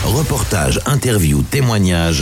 Reportages, interviews, témoignages.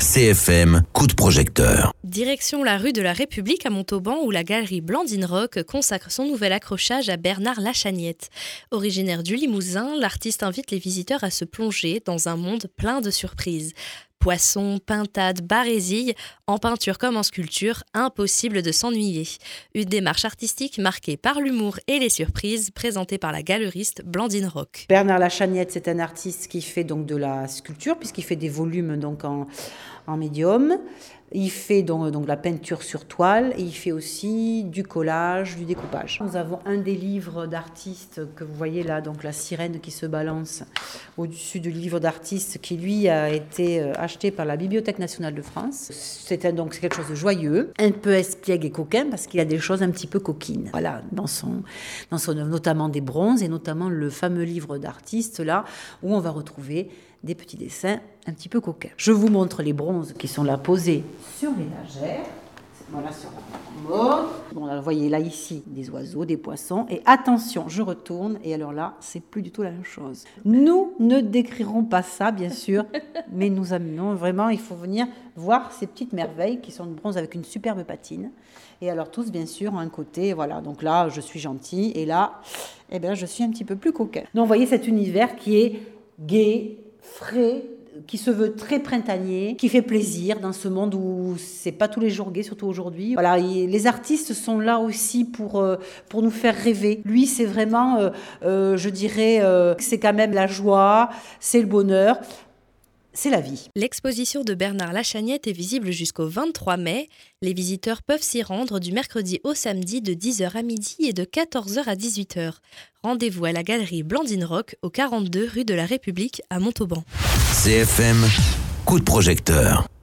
CFM, coup de projecteur. Direction la rue de la République à Montauban où la galerie Blandine Rock consacre son nouvel accrochage à Bernard Lachagnette. Originaire du Limousin, l'artiste invite les visiteurs à se plonger dans un monde plein de surprises. Poissons, pintades, barésilles, en peinture comme en sculpture, impossible de s'ennuyer. Une démarche artistique marquée par l'humour et les surprises, présentée par la galeriste Blandine Rock. Bernard Lachagnette, c'est un artiste qui fait donc de la sculpture, puisqu'il fait des volumes donc en médium. Il fait donc la peinture sur toile et il fait aussi du collage, du découpage. Nous avons un des livres d'artistes que vous voyez là, donc la sirène qui se balance au-dessus du livre d'artiste qui lui a été acheté par la Bibliothèque nationale de France. C'est quelque chose de joyeux, un peu espiègle et coquin parce qu'il y a des choses un petit peu coquines. Voilà, dans son œuvre, notamment des bronzes et notamment le fameux livre d'artiste là où on va retrouver des petits dessins un petit peu coquins. Je vous montre les bronzes qui sont là posés sur l'étagère. Voilà, sur la commode. Bon, là, vous voyez là ici des oiseaux, des poissons. Et attention, je retourne. Et alors là, c'est plus du tout la même chose. Nous ne décrirons pas ça, bien sûr, mais nous amenons vraiment, il faut venir voir ces petites merveilles qui sont de bronze avec une superbe patine. Et alors tous, bien sûr, ont un côté, voilà. Donc là, je suis gentille. Et là, je suis un petit peu plus coquin. Donc, vous voyez cet univers qui est gai, frais, qui se veut très printanier, qui fait plaisir dans ce monde où c'est pas tous les jours gai, surtout aujourd'hui. Voilà, les artistes sont là aussi pour nous faire rêver. Lui, c'est vraiment, je dirais, c'est quand même la joie, c'est le bonheur. C'est la vie. L'exposition de Bernard Lachagnette est visible jusqu'au 23 mai. Les visiteurs peuvent s'y rendre du mercredi au samedi de 10h à midi et de 14h à 18h. Rendez-vous à la galerie Blandine Rock au 42 rue de la République à Montauban. CFM, coup de projecteur.